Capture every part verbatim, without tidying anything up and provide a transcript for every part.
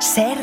Ser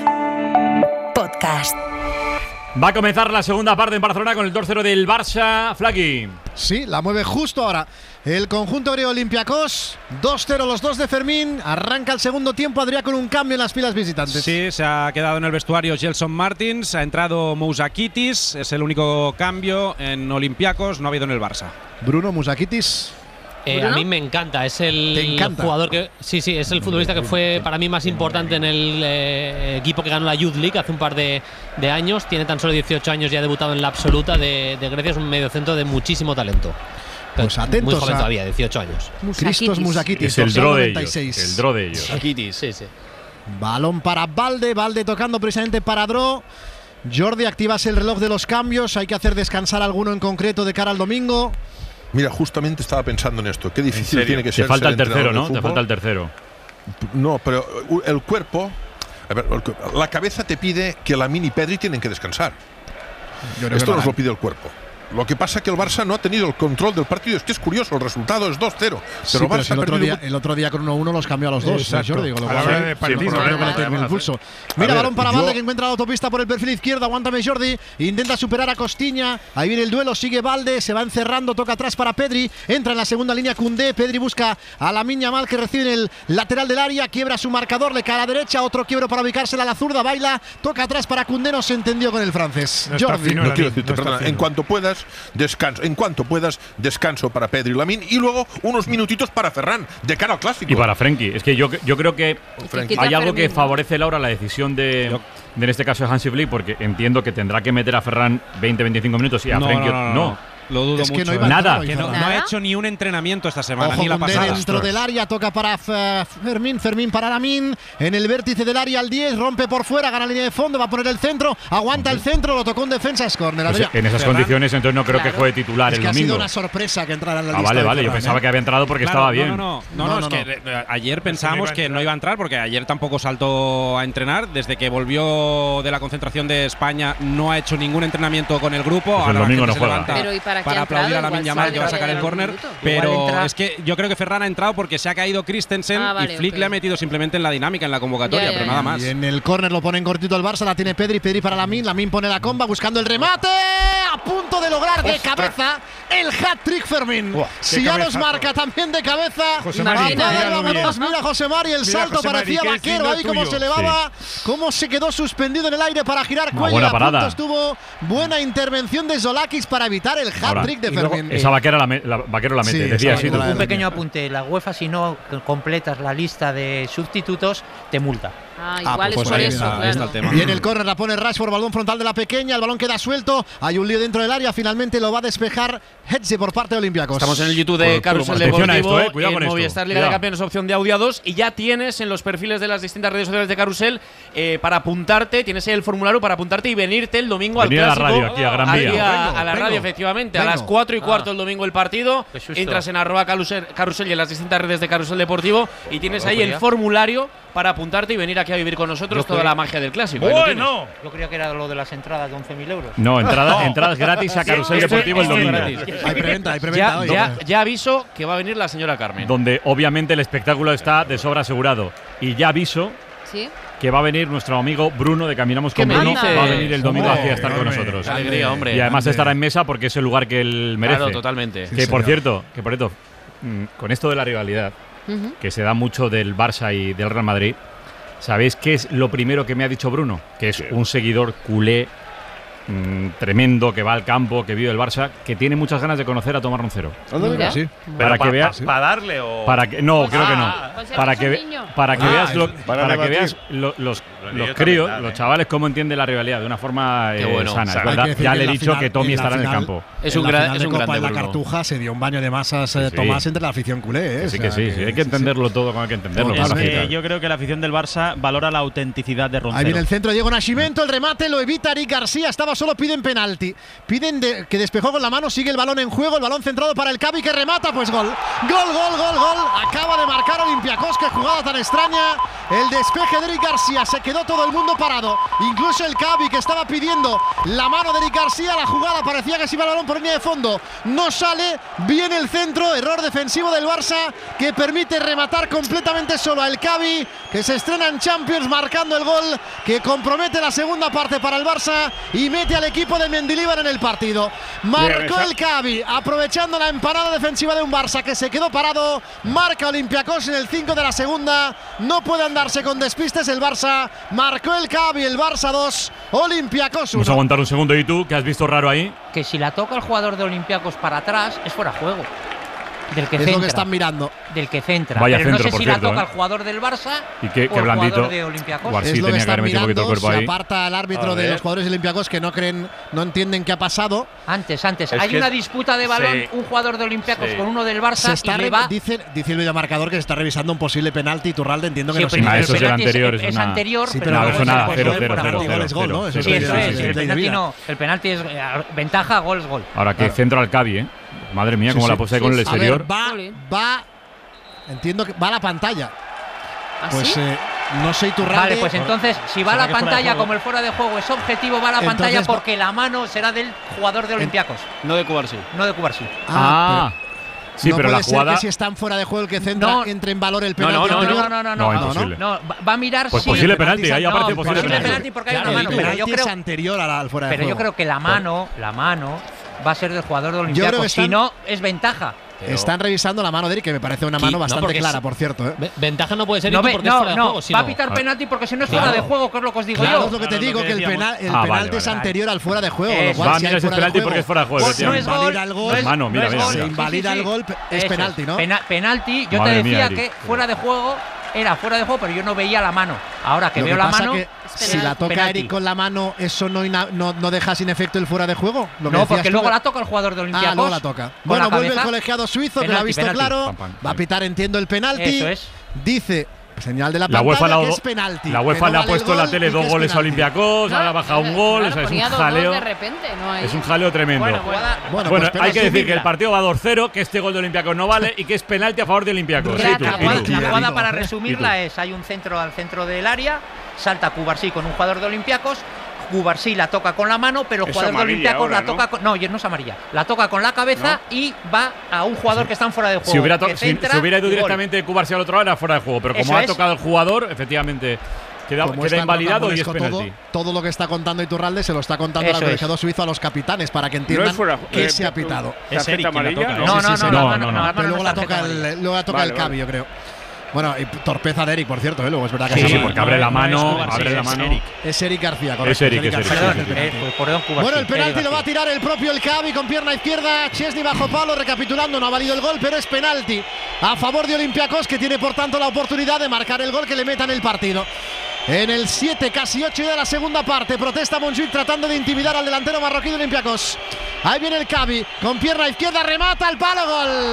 Podcast. Va a comenzar la segunda parte en Barcelona con el dos cero del Barça. Flaky. Sí, la mueve justo ahora el conjunto griego Olympiacos. dos cero los dos de Fermín. Arranca el segundo tiempo, Adrià, con un cambio en las filas visitantes. Sí, se ha quedado en el vestuario Gelson Martins. Ha entrado Mousakitis. Es el único cambio en Olympiacos. No ha habido en el Barça. Bruno Mousakitis. Eh, a mí me encanta, es el encanta? jugador que sí, sí, es el futbolista que fue para mí más importante en el eh, equipo que ganó la Youth League hace un par de, de años. Tiene tan solo dieciocho años y ha debutado en la absoluta de, de Grecia. Es un mediocentro de muchísimo talento. Pues atentos, muy joven a todavía, dieciocho años. Cristos Mousakitis. Es el draw de ellos. El draw de ellos. Mousakitis, sí, sí. Balón para Balde, Balde tocando precisamente para Dro. Jordi, activas el reloj de los cambios. Hay que hacer descansar a alguno en concreto de cara al domingo. Mira, justamente estaba pensando en esto. Qué difícil tiene que ser. Te falta el ser tercero, ¿no? de Te falta el tercero. No, pero el cuerpo. A ver, la cabeza te pide que Lamine y Pedri tienen que descansar. Esto nos lo pide el cuerpo. Lo que pasa es que el Barça no ha tenido el control del partido. Es que es curioso, el resultado es dos cero. Sí, pero, pero Barça si el, otro perdido... día, el otro día con uno uno los cambió a los dos. Exacto. Jordi, con lo A la cual, hora de partido, sí, no, creo que no, le tiene no, el pulso. a Mira, ver, balón para Balde, yo... que encuentra la autopista por el perfil izquierdo. Aguántame, Jordi. Intenta superar a Costiña. Ahí viene el duelo, sigue Balde. Se va encerrando, toca atrás para Pedri. Entra en la segunda línea Koundé. Pedri busca a Lamine Yamal, que recibe en el lateral del área. Quiebra su marcador, le cae a la derecha. Otro quiebro para ubicársela a la zurda. Baila, toca atrás para Koundé. No se entendió con el francés. No Jordi. no quiero decirte, perdona. En cuanto puedas, descanso. En cuanto puedas, descanso para Pedri y Lamine. Y luego unos minutitos para Ferran, de cara al clásico. Y para Frenkie. Es que yo, yo creo que Frenkie. hay algo que favorece, Laura, la decisión de, de en este caso de Hansi Flick, porque entiendo que tendrá que meter a Ferran veinte a veinticinco minutos y a No, Frenkie no, no, no. no. Lo dudo Es que mucho. no iba ¿eh? Nada. Que no, no ha hecho ni un entrenamiento esta semana, Ojo, ni la Koundé pasada. dentro del área, toca para F Fermín, Fermín para Lamine, en el vértice del área al diez, rompe por fuera, gana línea de fondo, va a poner el centro, aguanta el centro, lo tocó en defensa, es córner. Pues en esas Ferran, condiciones entonces no creo claro. que juegue titular Es el que ha domingo. sido una sorpresa que entrara en la Ah, lista. vale, de vale, yo Ferran, pensaba ¿eh? que había entrado porque Claro, estaba no, bien. No, no, no, No, no, no, es no. que eh, ayer pensábamos que no iba a entrar porque ayer tampoco saltó a entrenar. Desde que volvió de la concentración de España no ha hecho ningún entrenamiento con el grupo. Pues el Ahora la domingo gente no se juega. levanta Pero ¿y para qué para ha aplaudir entrado? a Lamine Igual Yamal, que va a sale sacar el de córner. algún minuto. Pero Igual entra- es que yo creo que Ferran ha entrado porque se ha caído Christensen Ah, vale, y Flick ok. le ha metido simplemente en la dinámica, en la convocatoria, Ya, ya, pero ya. nada más. Y en el córner lo pone en cortito el Barça, la tiene Pedri, Pedri para Lamine, Lamine pone la comba buscando el remate, a punto de lograr de cabeza el hat-trick Fermín. Buah, Si qué ya los cabezazo. marca también de cabeza. José Vamos Mari, a ver, míralo vámonos, bien. mira José Mari, el Mira, salto José parecía Mari, qué vaquero fino ahí como tuyo. se elevaba, cómo se quedó suspendido en el aire para girar Una cuello. buena y a punto parada. estuvo buena intervención de Zolakis para evitar el hat-trick de y luego, Fermín. Esa vaquera la, me- la vaquero la mete, Sí, decía esa así. vaquera tú. un pequeño apunte, la UEFA si no completas la lista de sustitutos te multa. Ah, Ah, igual pues es por ahí eso, está, ahí está claro. el tema. Y en el córner la pone Rashford, balón frontal de la pequeña, el balón queda suelto, hay un lío dentro del área, finalmente lo va a despejar Hetze por parte de Olympiacos. Estamos en el YouTube de Por- Carrusel por- atención a Deportivo, esto, eh, cuidado en con esto. Movistar Liga de Cuidado. Campeones, opción de audio a dos, y ya tienes en los perfiles de las distintas redes sociales de Carrusel eh, para apuntarte, tienes ahí el formulario para apuntarte y venirte el domingo Venir a al la clásico. radio, aquí a Gran Vía. Aquí a, Vengo, a la vengo, radio, efectivamente, vengo. a las cuatro y cuarto Ah. el domingo el partido. Qué susto. Entras en arroba carrusel, carrusel y en las distintas redes de Carrusel Deportivo y tienes Oh, ahí el ya. formulario para apuntarte y venir aquí a vivir con nosotros Yo toda creo- la magia del clásico. Ahí lo tienes. Yo creía que era lo de las entradas de once mil euros. No, entrada, entradas gratis a Carrusel Esto- Deportivo el esto es domingo. gratis. Hay preventa, hay preventa Ya, hoy. ya, ya aviso que va a venir la señora Carmen. Donde obviamente el espectáculo está de sobra asegurado. Y ya aviso Sí. que va a venir nuestro amigo Bruno de Caminamos ¿Qué con me Bruno. dices? Va a venir el domingo Hombre, aquí a estar con enorme. nosotros. Qué alegría, hombre. Y además grande. estará en mesa porque es el lugar que él merece. Claro, totalmente. Que Sí, por señor. cierto, que por cierto, mm, con esto de la rivalidad, Ujú. que se da mucho del Barça y del Real Madrid, ¿sabéis qué es lo primero que me ha dicho Bruno? Que es un seguidor culé mm, tremendo, que va al campo, que vive el Barça, que tiene muchas ganas de conocer a Tomás Roncero. Mira. Sí. Para que veas, ¿Para darle o...? para que no, creo que no. Pues Para eres que un ve- niño. para que Ah, veas lo- para para que debatir. veas lo- los Los los niños críos, también dan, los ¿eh? chavales cómo entienden la rivalidad de una forma Qué eh, bueno. sana. O sea, es Hay verdad. que decir Ya que le he en la dicho final- que Tommy en la estará en el final- campo. Es en un la gran, final es de un Copa grande en la Bruno. Cartuja se dio un baño de masas eh, Sí. Tomás entre la afición culé. ¿eh? Que O sí, sea, que sí, sí, hay que sí, sí. entenderlo todo como hay que entenderlo. Totalmente. con la Es que cita. yo creo que la afición del Barça valora la autenticidad de Roncero. Ahí viene el centro, Diego Nascimento, el remate lo evita Eric García, estaba octavo solo piden penalti. Piden de, que despejó con la mano, sigue el balón en juego, el balón centrado para el Cavi que remata, pues gol. Gol, gol, gol, gol. Acaba de marcar Olympiacos, qué jugada tan extraña. El despeje de Eric García, se quedó todo el mundo parado. Incluso el Cavi que estaba pidiendo la mano de Eric García, la jugada parecía que se iba el balón por línea de fondo. No sale, viene el centro, error defensivo del Barça que permite rematar completamente solo a el Cavi, que se estrena en Champions marcando el gol que compromete la segunda parte para el Barça y mete al equipo de Mendilibar en el partido. Marcó el Cavi, aprovechando la empanada defensiva de un Barça que se quedó parado. Marca Olympiacos en el cinco de la segunda. No puede andarse con despistes el Barça. Marcó el Cavi, el Barça dos, Olympiacos uno. Vamos a aguantar un segundo. ¿Y tú qué has visto raro ahí? Que si la toca el jugador de Olympiacos para atrás es fuera de juego. Del que es centra. lo que están mirando. Del que centra. Vaya Pero centro, no sé por si cierto, la toca ¿eh? el jugador del Barça y qué, o qué el blandito. jugador de Olympiacos. Guarsi Es lo que tenía que haber están metido un poquito el mirando. cuerpo Se ahí. aparta al árbitro de los jugadores olímpicos que no creen, no entienden qué ha pasado. Antes, antes. Es Hay que una es- disputa de balón, sí. un jugador de Olympiacos Sí. con uno del Se Barça está y le re- va… dice, dice el videomarcador que se está revisando un posible penalti. Iturralde entiendo que Sí, no se pero Ah, el eso es el penalti anterior, es, es es una- anterior, Sí, pero pero No, no eso es nada, el cero, gol, cero, para cero, mí, gol es gol, ¿no? Eso cero, Sí, es eso sí, es. sí, El sí. ley de penalti vida. no. El penalti es eh, ventaja, gol es gol. Ahora que Claro. centro al Cavi, ¿eh? Madre mía, Sí, cómo sí. la pose ahí con el A exterior. ver, va, va. Entiendo que va a la pantalla. Pues eh, no sé Iturralde. Vale, pues entonces, si va a la ¿Será que fuera de pantalla juego? como el fuera de juego es objetivo, va a la Entonces pantalla va- porque la mano será del jugador de Olympiacos, No de Cubarsí. no de Cubarsí. Ah, sí, no pero puede la ser jugada. que si están fuera de juego el que centra No. entre en valor el No, penalti. no, no, anterior. No, no, no, No, no. imposible. No, va va a mirar Pues si posible el penalti, ahí penalti- aparece no, posible posible penalti. penalti porque hay Claro, una el mano, pero penalti yo creo, es anterior a la- al fuera de pero yo juego. creo que la mano, la mano va a ser del jugador de creo que Olympiacos. están- Si no, es ventaja. Están revisando la mano de Eric, que me parece una mano No, bastante porque clara, es- por cierto. ¿eh? Ve- Ventaja no puede ser No, Itu ve- porque es no, fuera de no, juego, si va a no. pitar Ah. penalti porque si no es Claro. fuera de juego, que es lo que os digo Claro, yo. es lo que te Claro, digo, lo que que el, decíamos. penal, el Ah, vale, penalti vale, es vale. anterior al fuera de juego. Eh, lo cual, va, si mira hay ese fuera de penalti juego, porque es fuera de juego, Pues no se es efectivamente. gol, invalida el gol. no es- Mano, mira, no es mira, gol. mira. Se invalida el gol, es Eso penalti, ¿no? Pena- penalti, yo Madre te mía, decía Eric. que fuera de juego era fuera de juego, pero yo no veía la mano. Ahora que Lo veo que la pasa mano, que si la toca penalti. Eric con la mano, ¿eso no, ina- no, no deja sin efecto el fuera de juego? Lo que No, decías porque tú luego de- la toca el jugador de Olympiacos. Ah, luego la toca. con Bueno, la vuelve el cabeza. colegiado suizo que lo ha Penalti, visto penalti. claro. Pam, pam, Va a pitar, entiendo, el penalti. Eso es. Dice, señal de la La pantalla, UEFA, la, que es penalti. la que UEFA no le ha vale puesto el en la gol tele y que dos es goles a penalti. Olympiacos, ahora ha bajado un gol, Claro, o sea, es un ponía dos, dos jaleo. de repente, no hay- Es un jaleo tremendo. Bueno, Bueno, jugada- Bueno, pues hay pero que decir asumirla. que el partido va dos cero, que este gol de Olympiacos no vale y que es penalti a favor de Olympiacos. La, Y tú, la y jugada, tú. la tú. jugada Digo, para ¿eh? resumirla es, hay un centro al centro del área, salta Cubarsí con un jugador de Olympiacos, Cubarsí la toca con la mano, pero el Es jugador de amarilla Olympiacos ahora, la toca ¿no? con, no, no es amarilla, la toca con la cabeza y va a un jugador que está en fuera de juego. Si hubiera, to- que si- centra si hubiera ido y gol. directamente Cubarsí al otro lado, era fuera de juego. Pero como Eso ha es. tocado el jugador, efectivamente queda, Como queda es tan invalidado y es rocambolesco penalti. todo, todo lo que está contando Iturralde se lo está contando Eso al es. colegiado suizo a los capitanes para que No entiendan es fuera. que eh, se ha pitado. ¿Tarjeta Eric quien la amarilla? toca, No, Sí, no, sí, no, sí, no, no, no, no, no, no. la Pero mano luego no la es toca tarjeta el, amarilla. luego la toca Vale, el vale. Cavi, yo creo. Bueno, y torpeza de Eric, por cierto, ¿eh? Luego es verdad que Sí, se sí, llama- porque abre la no es mano, Cubarsí, abre la es mano. Eric. Es Eric García, correcto. Es Eric, es Eric. García. Perdón, sí, sí, eh, pues, perdón, Cubarsí. Bueno, el penalti Eric lo va a García. tirar el propio el Cavi con pierna izquierda. Chesney bajo palo, recapitulando, no ha valido el gol, pero es penalti a favor de Olympiacos, que tiene por tanto la oportunidad de marcar el gol que le meta en el partido. En el siete, casi ocho de la segunda parte, protesta Montjuic tratando de intimidar al delantero marroquí de Olympiacos. Ahí viene el Cavi, con pierna izquierda, remata el palo,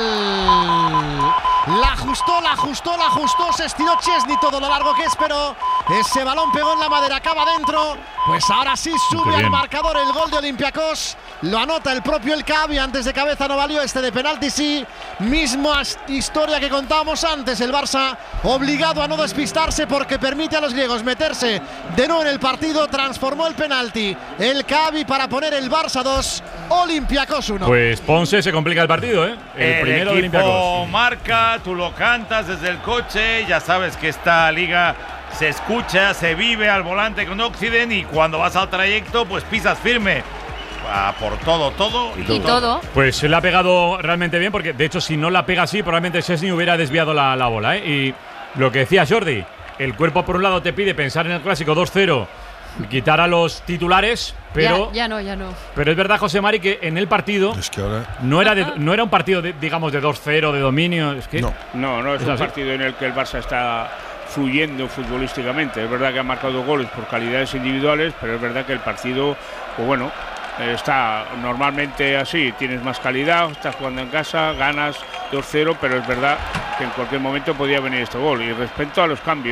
gol. La ajustó, la ajustó, la ajustó, se estiró Chesney todo lo largo que esperó. Ese balón pegó en la madera, acaba dentro. Pues ahora sí sube Qué al bien. marcador el gol de Olympiacos. Lo anota el propio el Cavi, antes de cabeza no valió, este de penalti sí. Misma historia que contábamos antes, el Barça obligado a no despistarse porque permite a los griegos meterse de nuevo en el partido. Transformó el penalti el Cavi para poner el Barça dos, Olympiacos uno. Pues Ponce se complica el partido, ¿eh? El, El primero de equipo Olympiacos. marca, tú lo cantas desde el coche, ya sabes que esta liga se escucha, se vive al volante con Occident y cuando vas al trayecto pues pisas firme. Va por todo, todo y, Y todo. Pues se le ha pegado realmente bien, porque de hecho, si no la pega así, probablemente Chesney hubiera desviado la, la bola, ¿eh? Y lo que decía Jordi, el cuerpo por un lado te pide pensar en el clásico dos cero, quitar a los titulares, pero, Ya, ya no, ya no. pero es verdad, José Mari, que en el partido Es que ahora. no era, de- no era un partido, de, digamos, de dos cero, de dominio. Es que No. No, no es ¿Es un así? partido en el que el Barça está fluyendo futbolísticamente. Es verdad que ha marcado goles por calidades individuales, pero es verdad que el partido, pues bueno, eh, está normalmente así. Tienes más calidad, estás jugando en casa, ganas dos cero, pero es verdad que en cualquier momento podía venir este gol. Y respecto a los cambios,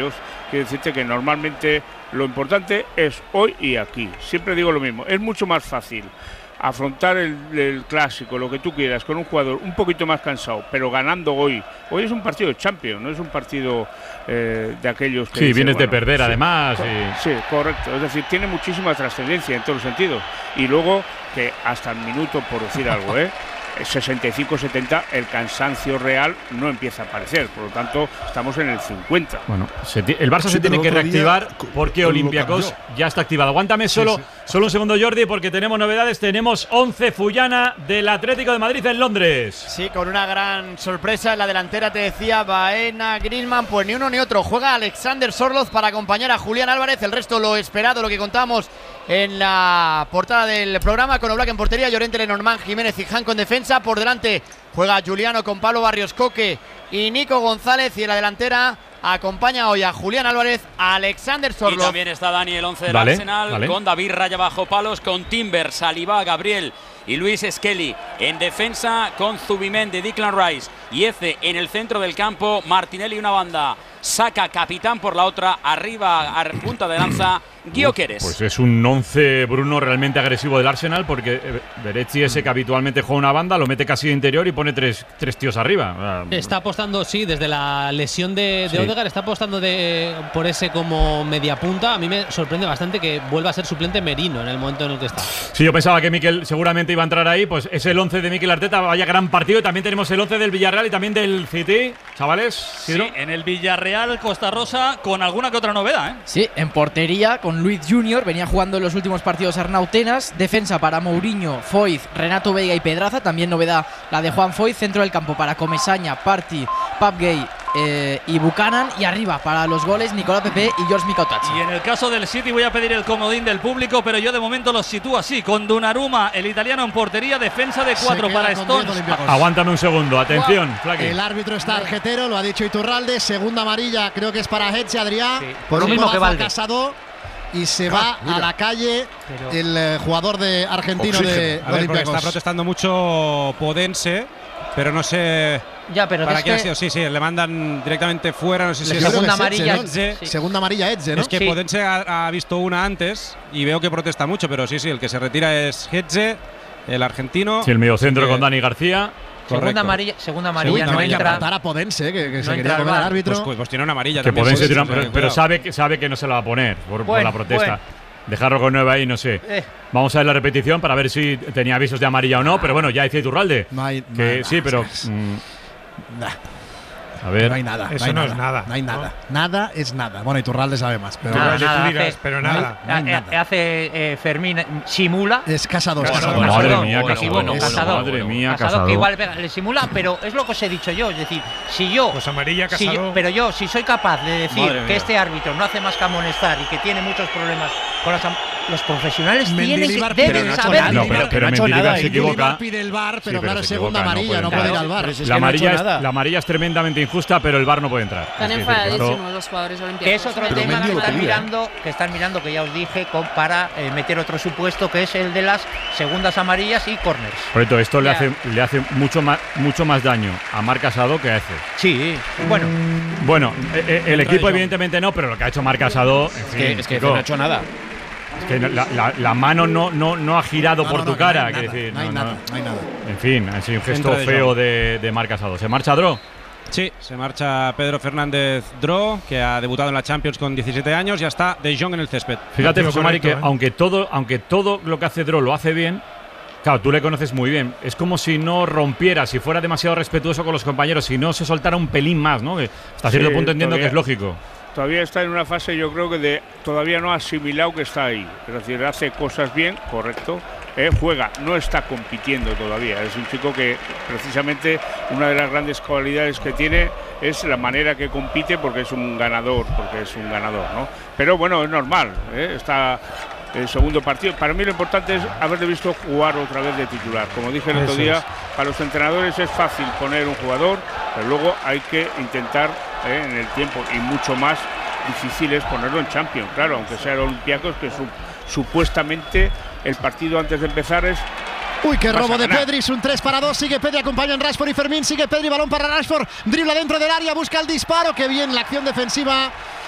quiero decirte que normalmente lo importante es hoy y aquí. Siempre digo lo mismo, es mucho más fácil afrontar el, el clásico, lo que tú quieras, con un jugador un poquito más cansado, pero ganando hoy. Hoy es un partido de Champions, no es un partido eh, de aquellos que... Sí, dice, vienes bueno, de perder sí, además. Co Y... Sí, correcto. Es decir, tiene muchísima trascendencia en todos los sentidos. Y luego que hasta el minuto, por decir algo, ¿eh? sesenta y cinco setenta, el cansancio real no empieza a aparecer, por lo tanto estamos en el cincuenta. Bueno, se el Barça Sí, se tiene que reactivar día, porque lo Olympiacos cambió. ya está activado. Aguántame solo, sí, sí. solo un segundo, Jordi, porque tenemos novedades. Tenemos once Fullana del Atlético de Madrid en Londres. Sí, con una gran sorpresa en la delantera, te decía Baena, Griezmann, pues ni uno ni otro. Juega Alexander Sorloz para acompañar a Julián Álvarez. El resto lo esperado, lo que contábamos en la portada del programa, con Oblak en portería, Llorente, Lenormand, Jiménez y Janko en defensa. Por delante juega Juliano con Pablo Barrios, Coque y Nico González, y en la delantera acompaña hoy a Julián Álvarez, a Alexander Sorloz. Y también está Dani, el once del vale, Arsenal, vale. con David Raya bajo palos, con Timber, Saliba, Gabriel y Luis Skelly en defensa, con Zubimendi, Declan Rice y Eze en el centro del campo, Martinelli una banda, Saka capitán por la otra, arriba a punta de lanza Gyökeres. Pues es un once, Bruno, realmente agresivo del Arsenal, porque Beretti, ese que habitualmente juega una banda, lo mete casi de interior y pone tres, tres tíos arriba. Está apostando, sí, desde la lesión de, de Sí. Odegaard, está apostando de, por ese como media punta. A mí me sorprende bastante que vuelva a ser suplente Merino en el momento en el que está. Sí, yo pensaba que Mikel seguramente iba a entrar ahí, pues es el once de Mikel Arteta, vaya gran partido. También tenemos el once del Villarreal y también del City, chavales. Sí, en el Villarreal Costa Rosa con alguna que otra novedad, ¿eh? Sí, en portería con Luis Junior, venía jugando en los últimos partidos Arnau Tenas. Defensa para Mourinho, Foyth, Renato Veiga y Pedraza. También novedad la de Juan Foyth. Centro del campo para Comesaña, Party, Papgay eh, y Buchanan. Y arriba para los goles Nicolás Pepe y George Mikautachi. Y en el caso del City voy a pedir el comodín del público, pero yo de momento los sitúo así, con Donnarumma, el italiano en portería, defensa de cuatro para Stones. Aguántame un segundo, atención, Flaky. El árbitro está arjetero, lo ha dicho Iturralde. Segunda amarilla, creo que es para Hetze, Adrián. Sí, por lo mismo que Valde. Casado, y se va Ah, a la calle Pero- el eh, jugador de argentino de, A de ver, porque Olympiacos. está protestando mucho Podense, pero no sé Ya, pero para es quién ha que- sido. Sí, sí, le mandan directamente fuera. No sé si Le es creo que segunda es Hetze, amarilla, ¿no? Hetze. sí. Segunda amarilla Hetze, ¿no? Es que Sí. Podense ha, ha visto una antes y veo que protesta mucho, pero sí, sí, el que se retira es Hetze, el argentino. Sí, el mediocentro Así que- con Dani García. Segunda Correcto. amarilla, segunda amarilla, Segunda no amarilla entra. Matar a Podense, que, que No se entra quería al comer al bar. árbitro. Pues, pues tiene una amarilla Que también. Podense Podense, tira, o sea, pero, que pero cuidado. sabe, que- sabe que no se la va a poner por, por Bueno, la protesta. bueno. Dejarlo con nueve ahí, no sé. Eh. Vamos a ver la repetición para ver si tenía avisos de amarilla o no, pero bueno, ya dice Iturralde. No hay que nada, sí, pero. es- mm, Nah, a ver. no hay nada. Eso hay no nada, es nada, No hay ¿no? nada. Nada es nada. Bueno, Iturralde sabe más. Pero Nada, Iturralde, nada, tú dirás, hace- pero no hay- nada. no hay Eh, nada. Hace eh, Fermín, eh, simula. es Casado. Casado. Casado. Madre Casado, mía, bueno, Casado. bueno, Bueno, Casado. madre mía, Casado, Casado. que igual venga, le simula, pero es lo que os he dicho yo. Es decir, si yo. Pues amarilla, si yo- Casado. pero yo, si soy capaz de decir Madre que mía. este árbitro no hace más que amonestar y que tiene muchos problemas con las am- los profesionales tienen que, Mendilibar deben pide- saber. No, pero, pero Mendilibar se equivoca. Mendilibar pide el bar, pero Sí, pero claro, se es segunda equivoca, no amarilla, puede no puede ir entrar. al bar. Pero si es La que no ha hecho amarilla, es, nada. la amarilla es tremendamente injusta, pero el VAR no puede entrar. Están Es decir, esto- enfadadísimos los jugadores olímpicos. Que es otro Pero tema Mendy que lo están pedía. mirando, que están mirando, que ya os dije, con- para eh, meter otro supuesto, que es el de las segundas amarillas y corners. Correcto, esto le Ya. hace, le hace mucho más, mucho más daño a Marc Casado que a Eze. Sí, bueno. Bueno, eh, eh, el Entra equipo de Jong. evidentemente no, pero lo que ha hecho Marc Casado. En Es fin, que, es que chico, no ha hecho nada. es que la, la- la mano no, no, no ha girado No, por no, tu no, que no cara. hay quiero nada, decir, no hay no, nada, no. no hay nada. En fin, ha sido un gesto Entra de feo Jong. de, de Marc Casado. ¿Se marcha Dro? Sí, se marcha Pedro Fernández Dro, que ha debutado en la Champions con diecisiete años, ya está De Jong en el césped. Fíjate, Partido José Mari, que correcto, ¿eh? aunque, todo, aunque todo lo que hace Dro lo hace bien, claro, tú le conoces muy bien. Es como si no rompiera, si fuera demasiado respetuoso con los compañeros, si no se soltara un pelín más, ¿no? Que hasta cierto Sí, punto entiendo todavía- que es lógico. Todavía está en una fase, yo creo que de todavía no ha asimilado que está ahí. Es decir, hace cosas bien, correcto. eh, juega, no está compitiendo todavía. Es un chico que precisamente una de las grandes cualidades que tiene es la manera que compite, porque es un ganador, porque es un ganador, ¿no? Pero bueno, es normal. ¿eh? Está el segundo partido. Para mí lo importante es haberle visto jugar otra vez de titular. Como dije el otro Eso día, es. para los entrenadores es fácil poner un jugador, pero luego hay que intentar eh, en el tiempo y mucho más difícil es ponerlo en Champions, claro, aunque sea el Olympiacos, que su- supuestamente el partido antes de empezar es. Uy, qué vas robo a de ganar. Pedri, es un tres para dos, sigue Pedri, acompañan Rashford y Fermín, sigue Pedri, balón para Rashford, dribla dentro del área, busca el disparo, qué bien la acción defensiva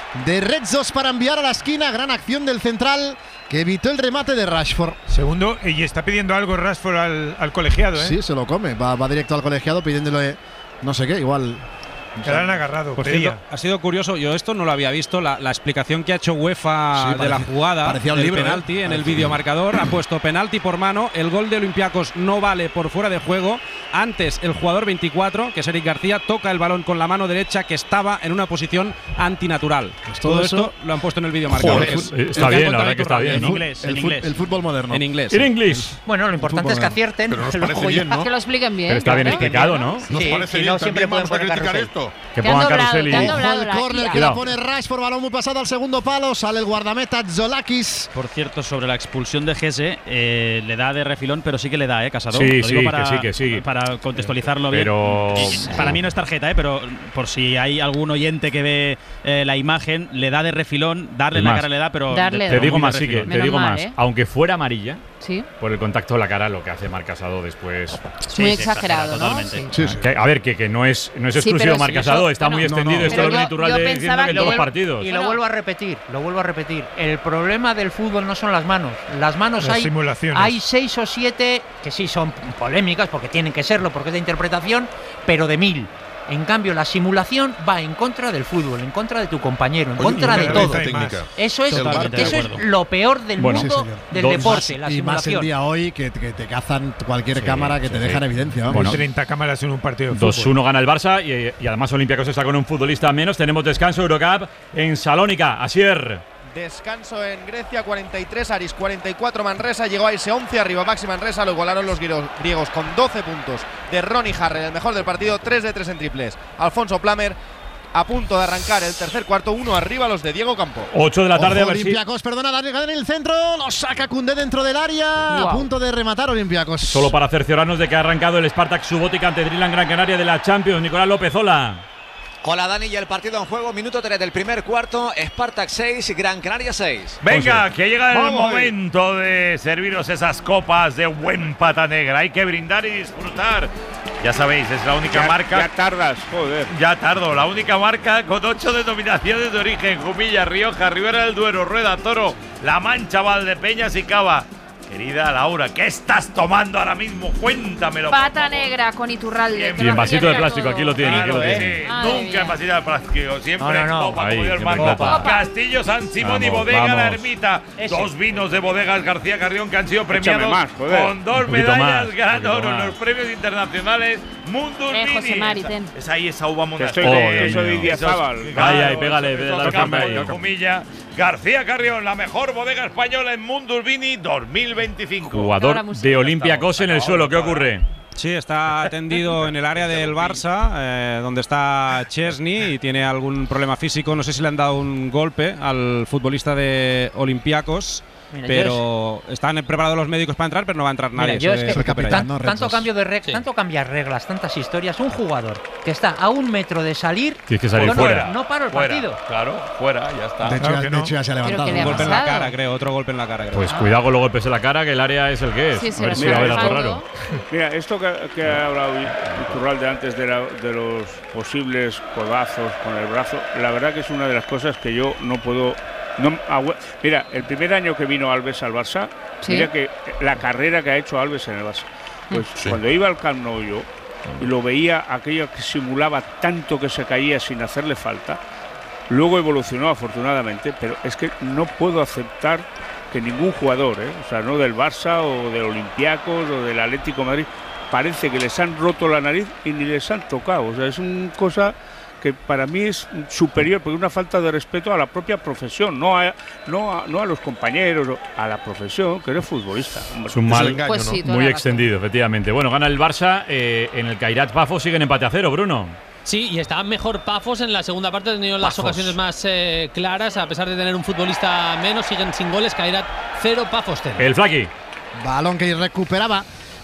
de Retzos para enviar a la esquina. Gran acción del central que evitó el remate de Rashford. Segundo, y está pidiendo algo Rashford al, al colegiado, ¿eh? Sí, se lo come. Va, va directo al colegiado pidiéndole no sé qué, igual. Se la han agarrado. Por cierto, ha sido curioso, yo esto no lo había visto, la, la explicación que ha hecho UEFA sí, de la parecía, jugada parecía un del libro, penalti ¿eh? en el videomarcador. Ha puesto penalti por mano, el gol de Olympiacos no vale por fuera de juego. Antes el jugador veinticuatro, que es Eric García, toca el balón con la mano derecha que estaba en una posición antinatural. Pues todo, todo esto lo han puesto en el videomarcador. Está bien, la verdad que está bien, en ¿no? inglés, el, en inglés. El fútbol moderno. En inglés. En inglés. Bueno, lo importante es que acierten. Pero nos parece bien, ¿no? Que lo expliquen bien. Pero está bien explicado, ¿no? Nos Sí, parece si bien, no, siempre también vamos a pueden poner criticar carrusel. esto. Que Te han pongan doblado, carrusel y… te han Ojo doblado el la córner guía. que la Cuidado. pone Rashford, balón muy pasado al segundo palo, sale el guardameta Zolakis. Por cierto, sobre la expulsión de Gese, eh, le da de refilón, pero sí que le da, ¿eh, Casado? Sí, Lo digo sí, para, que sí, que sí. Para contextualizarlo Pero… bien. Y para mí no es tarjeta, ¿eh? Pero por si hay algún oyente que ve eh, la imagen, le da de refilón, darle Es en la más, cara le da, pero… Darle Te da. digo muy de más, sí que, refilón. te Menos digo mal, más. ¿eh? Aunque fuera amarilla, Sí. por el contacto de la cara, lo que hace Marc Casado después… Es Sí, muy sí, exagerado, ¿no? totalmente. Sí. Sí, sí. Que, a ver, que, que no es, no es Sí, exclusivo pero Marc si Casado, eso- está bueno, muy no, extendido no. esto Pero del yo- Iturralde yo diciendo pensaba que en que todos los él- partidos. Y lo Bueno. vuelvo a repetir, lo vuelvo a repetir. El problema del fútbol no son las manos. Las manos Las hay, simulaciones. hay seis o siete que sí son polémicas porque tienen que serlo, porque es de interpretación, pero de mil. En cambio, la simulación va en contra del fútbol, en contra de tu compañero, en Oye, contra una de cabeza todo. técnica. Eso es, Totalmente de eso es acuerdo. lo peor del Bueno, mundo sí, señor. del Dos- deporte, la Y más el simulación. día hoy que, que te cazan cualquier Sí, cámara que sí, te sí. deja en evidencia. vamos. Bueno. treinta cámaras en un partido de fútbol. dos uno gana el Barça y, y además Olympiacos está con un futbolista menos. Tenemos descanso Eurocup en Salónica. Asier. Descanso en Grecia, cuarenta y tres Aris, cuarenta y cuatro Manresa, llegó a irse once arriba Maxi Manresa, lo igualaron los griegos, griegos con doce puntos de Ronnie Harrell, el mejor del partido, tres de tres en triples. Alfonso Plamer a punto de arrancar el tercer cuarto, uno arriba los de Diego Campo. ocho de la tarde, Ojo, a ver si… Olympiacos, perdona, Dani en el centro, lo saca Koundé dentro del área, a Wow. punto de rematar Olympiacos. Solo para cerciorarnos de que ha arrancado el Spartak Subotica ante Drilan Gran Canaria de la Champions. Nicolás López, hola. Hola Dani, y el partido en juego, minuto tres del primer cuarto, Spartak seis, Gran Canaria seis. Venga, que llega el Vamos ahí. momento de serviros esas copas de buen pata negra. Hay que brindar y disfrutar. Ya sabéis, es la única Ya, marca. ya tardas, joder. Ya tardo, la única marca con ocho denominaciones de origen: Jumilla, Rioja, Ribera del Duero, Rueda, Toro, La Mancha, Valdepeñas y Cava. Querida Laura, ¿qué estás tomando ahora mismo? Cuéntamelo. Pata negra con Iturralde. Bien, que Y lo en vasito de acierta plástico, todo. aquí lo tiene. Claro, aquí lo eh, tiene. sí, Madre nunca mía. en vasito de plástico, siempre No, no, no. en copa, Ahí, como Dios siempre manda. copa. Castillo, San Simón y Vamos, Bodega La vamos. Ermita. Ese. Dos vinos de bodegas García Carrión que han sido Échame premiados más, joder. con dos Un poquito medallas más, Gran un poquito Oro en más. los premios internacionales Mundus Eh, José Mini. Mari, Esa- ten. Es ahí esa uva Te monasterio. estoy Oh, de Dios eso de mío. Idiazábal. Ay, ay, pégale, esos dale campos, ahí. comilla. García Carrión, la mejor bodega española en Mundus Vini dos mil veinticinco. Jugador de Olympiacos en el suelo. ¿Qué ocurre? Sí, está tendido en el área del Barça, eh, donde está Chesney y tiene algún problema físico. No sé si le han dado un golpe al futbolista de Olympiacos. Mira, Pero están preparados los médicos para entrar, pero no va a entrar Mira, nadie. yo se- es que se recupera ya. tan- tanto cambio de reglas, Sí. tanto cambiar reglas, tantas historias. Un jugador que está a un metro de salir, Tienes que salir no, no, fuera. no paro el Fuera, partido. Claro, fuera, ya está. De hecho, Claro ya- que no. de hecho ya se ha levantado. que le Un ha golpe en la pasado? cara, creo. Otro golpe en la cara, creo. Pues cuidado con los golpes en la cara, que el área es el que es. Sí, se a ver lo si está va a haber algo dejando. raro. Mira, esto que, que ha hablado Iturralde antes de, la- de los posibles codazos con el brazo, la verdad que es una de las cosas que yo no puedo… No, agua- mira, el primer año que vino Alves al Barça, Sí. mira que la carrera que ha hecho Alves en el Barça. Pues Sí. cuando iba al Camp Nou yo y lo veía, aquello que simulaba tanto que se caía sin hacerle falta, luego evolucionó afortunadamente, pero es que no puedo aceptar que ningún jugador, ¿eh? O sea, no del Barça o del Olympiacos o del Atlético de Madrid, parece que les han roto la nariz y ni les han tocado. O sea, es una cosa que para mí es superior, porque es una falta de respeto a la propia profesión, no a, no a, no a los compañeros, a la profesión, que eres futbolista. hombre. Es un mal Pues sí, toda muy la extendido, efectivamente. Bueno, gana el Barça. eh, en el Kairat Pafos siguen empate a cero, Bruno. Sí, y está mejor Pafos en la segunda parte, ha tenido las Pafos. ocasiones más eh, claras, a pesar de tener un futbolista menos, siguen sin goles, Kairat cero, Pafos cero. El Flaki. Balón que recuperaba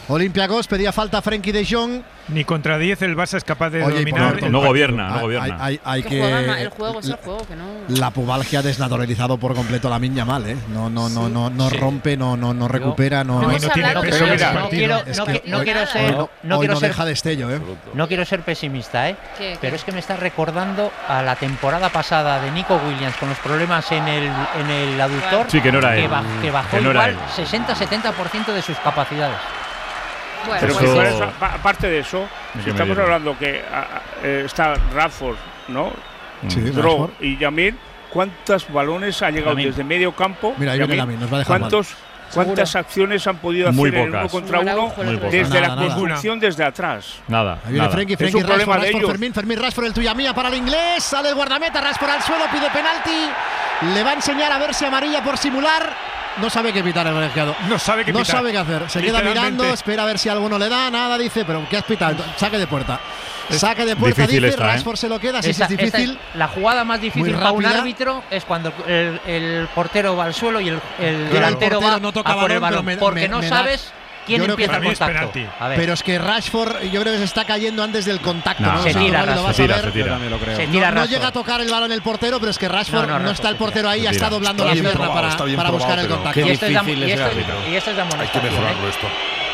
Olympiacos, pedía falta Frenkie de Jong. Ni contra diez el Barça es capaz de Oye, dominar. No, no gobierna, no gobierna. Hay, hay, hay que que juega, el juego es el juego, que no. La pubalgia ha desnaturalizado por completo la Lamine Yamal, ¿eh? No, no, no, no, no Sí. rompe, no, no, no recupera, no. No, no, no tiene no, presión. mira, No quiero, es no, que que- no hoy- quiero ser, hoy no hoy quiero no ser, deja destello, ¿eh? no quiero ser pesimista, ¿eh? ¿Qué, qué? Pero es que me está recordando a la temporada pasada de Nico Williams con los problemas en el, en el aductor. Sí, que no era que él. ba- que bajó Que no era igual él. sesenta a setenta por ciento de sus capacidades. Bueno, Pero pues, que Eso- eso- pa- aparte de eso, Hay si que estamos medirlo. hablando que a- a- eh, está Rashford, ¿no? Sí, Drow Rashford. y Yamil, ¿cuántos balones ha llegado Lamine. desde medio campo? Mira, ahí viene Yamil? Lamine, nos va a dejar ¿Cuántos, ¿Cuántas acciones han podido Muy hacer en pocas. uno contra Como uno Araujo el Muy otro pocas. día. desde Nada, la nada. construcción desde atrás? Nada. Ahí viene nada. Frenkie, Es Frenkie, un problema Rashford, de Rashford, ellos. Fermín, Fermín, Rashford, el tuya mía para el inglés. Sale el guardameta, Rashford al suelo, pide penalti. Le va a enseñar a ver si amarilla por simular. No sabe qué pitar el colegiado. No sabe qué No pitar. sabe qué hacer. Se queda Literalmente. mirando, espera a ver si alguno le da. Nada, dice, pero ¿qué has pitado? Saque de puerta. Saque de puerta, difícil dice. esta, ¿eh? Rashford se lo queda, sí, sí, Esta- es difícil. esta es la jugada más difícil Muy para un rápida. árbitro es cuando el, el portero va al suelo y el, el el delantero portero va no toca a por el balón, pero balón, me- porque me- no me da- sabes quién yo creo que empieza el para mí es contacto. penalti. A ver, Pero es que Rashford, yo creo que se está cayendo antes del contacto. No, ¿no? se O sea, tira igual lo Rashford. vas Se a tira, ver. se Yo tira. también lo creo. Se No, tira no Rashford. llega a tocar el balón el portero, pero es que Rashford No, no, no, Rashford está el se portero ahí, Se ha tira. estado doblando Está la bien pierna probado, para, está bien para buscar probado, el pero contacto. Y esto, es de, difícil y, es esto, el árbitro. y esto es de Hay que amonestación, mejorarlo ¿eh? esto.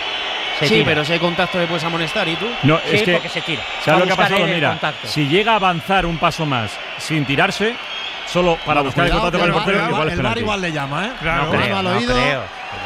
Se Sí, tira. pero si hay contacto le puedes amonestar, ¿y tú? No, Sí, es que. porque se tira. ¿Sabes Va a lo que ha buscar pasado? él el Mira, contacto. si llega a avanzar un paso más sin tirarse, solo para Bueno, buscar el cuidado, contacto con el que portero, el, igual es el VAR penalti. igual le llama, ¿eh? Claro. No creo, mano al no oído. creo.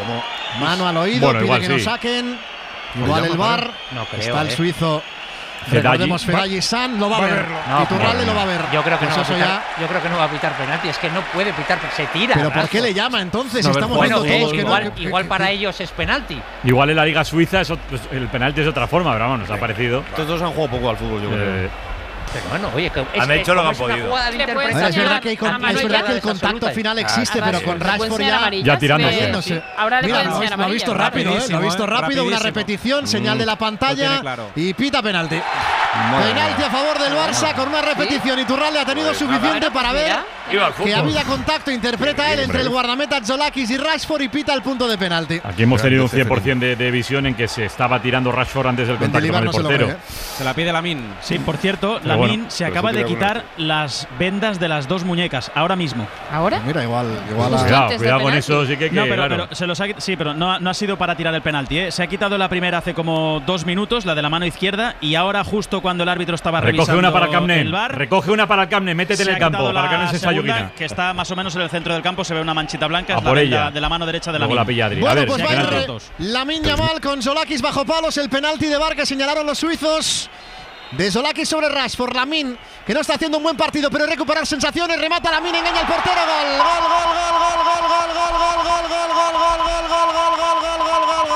Mano al oído, Bueno, pide igual que sí. nos saquen. Lo Igual llama, el VAR. No creo, Está el ¿eh? suizo. Fedayi. Recordemos, Fedayi San lo va a Va a ver. verlo. No, Iturralde pero- lo va a ver. Yo creo que Pues no va a eso pitar, yo creo que no va a pitar penalti, es que no puede pitar, se tira. Pero ¿por qué Rashford. le llama entonces? No, a ver, Estamos Bueno, viendo que todos que igual, no. que- igual que- para que- ellos es penalti. Igual en la Liga Suiza eso, pues, el penalti es de otra forma, pero vamos, nos ha parecido. Estos dos han jugado poco al fútbol, yo creo. eh, Pero bueno, oye, que es Han que hecho lo como que es han una podido. jugada de Le puedes A ver, es interpretación, verdad que, hay con- a mano es verdad ya que el es contacto absoluta. final A existe, pero Rashford con le Rashford pueden enseñar ya. amarillas, Ya tirándose. sí. No sé. Ahora le Mira, pueden lo, enseñar lo ha visto amarillas, rápido, ¿eh? Lo ha Rapidísimo, visto ¿eh? rápido, una Rapidísimo. repetición, señal de la Lo pantalla tiene claro. y pita penalti. Madre Penalti mía. a favor del Barça con una repetición. Iturralde ha tenido suficiente para ver Iba al que fútbol. había contacto. Interpreta él entre el guardameta Zolakis y Rashford y pita el punto de penalti. Aquí hemos tenido un Grande cien por ciento de, de visión en que se estaba tirando Rashford antes del contacto Mendilibar con el no se lo portero. cree, ¿eh? Se la pide Lamine. Sí, por cierto, Pero Lamine bueno, se pero acaba eso de quería quitar las vendas de las dos muñecas ahora mismo. ¿Ahora? Mira, igual, igual Justo a- Cuidado, antes del cuidado con penalti. eso, sí que, que No, pero, claro. pero se los ha, quit- sí, pero no, ha- no ha sido para tirar el penalti. ¿eh? Se ha quitado la primera hace como dos minutos, la de la mano izquierda, y ahora justo cuando el árbitro estaba Recoge revisando una para Camnen. el VAR, Recoge una para el Camnen, métete en se el ha campo quitado para que no la se segunda, sayuquina. que está más o menos en el centro del campo, se ve una manchita blanca, A es la por venda ella. de la mano derecha de Luego Lamine. la pilla Adri. Bueno, a ver, pues se va a quedan ir re- todos. Lamine Yamal con Zolakis bajo palos. El penalti de VAR que señalaron los suizos. De Zolakis sobre Rashford. Lamine, que no está haciendo un buen partido, pero recuperar sensaciones. Remata Lamine, engaña al portero. Gol, gol, gol, gol, gol, gol, gol, gol, gol, gol, gol, gol, gol, gol, gol, gol, gol, gol, gol,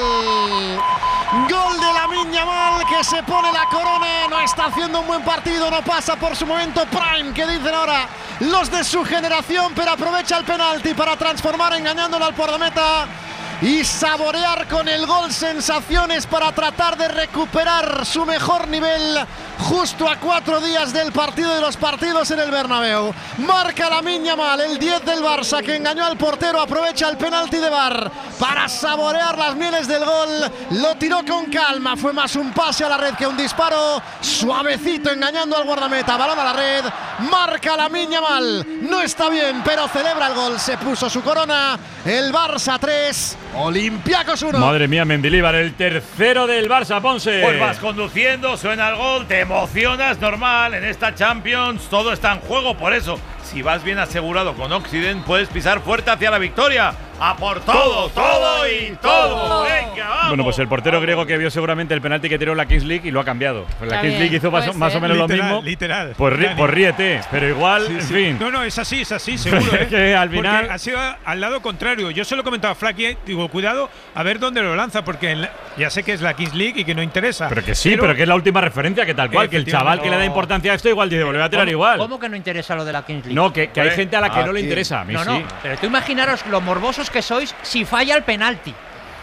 gol. Gol de Lamine Yamal que se pone la corona. No está haciendo un buen partido, no pasa por su momento prime, que dicen ahora los de su generación, pero aprovecha el penalti para transformar engañándolo al guardameta y saborear con el gol sensaciones para tratar de recuperar su mejor nivel justo a cuatro días del partido de los partidos en el Bernabéu. Marca Lamine Yamal, el diez del Barça, que engañó al portero, aprovecha el penalti de VAR para saborear las mieles del gol. Lo tiró con calma, fue más un pase a la red que un disparo suavecito engañando al guardameta. Balón a la red, marca Lamine Yamal. No está bien, pero celebra el gol, se puso su corona. El Barça tres, Olympiacos uno. Madre mía, Mendilibar, el tercero del Barça, Ponce. Pues vas conduciendo, suena el gol, te emocionas, normal. En esta Champions todo está en juego, por eso, si vas bien asegurado con Occident, puedes pisar fuerte hacia la victoria. A por todo, todo y todo. Venga, vamos. Bueno, pues el portero griego que vio seguramente el penalti que tiró en la Kings League y lo ha cambiado. En la Está Kings bien, League hizo más, puede más o ser. menos lo Literal, mismo. literal. Pues, ri- Dani. pues ríete, pero igual, Sí, en sí. fin. No, no, es así, es así, seguro. Es ¿eh? que al Porque final- ha sido al lado contrario. Yo se lo he comentado a Flaky, digo, cuidado a ver dónde lo lanza, porque en la- ya sé que es la Kings League y que no interesa. Pero que sí, pero, que es la última referencia, que tal cual, que el chaval que le da Efectivamente. importancia a esto igual dice, volver a tirar ¿Cómo- igual. ¿Cómo que no interesa lo de la Kings League? No, que, que hay Hombre, gente a la que no le aquí- interesa. A mí No, sí. no, pero tú imaginaros lo morbosos que sois si falla el penalti.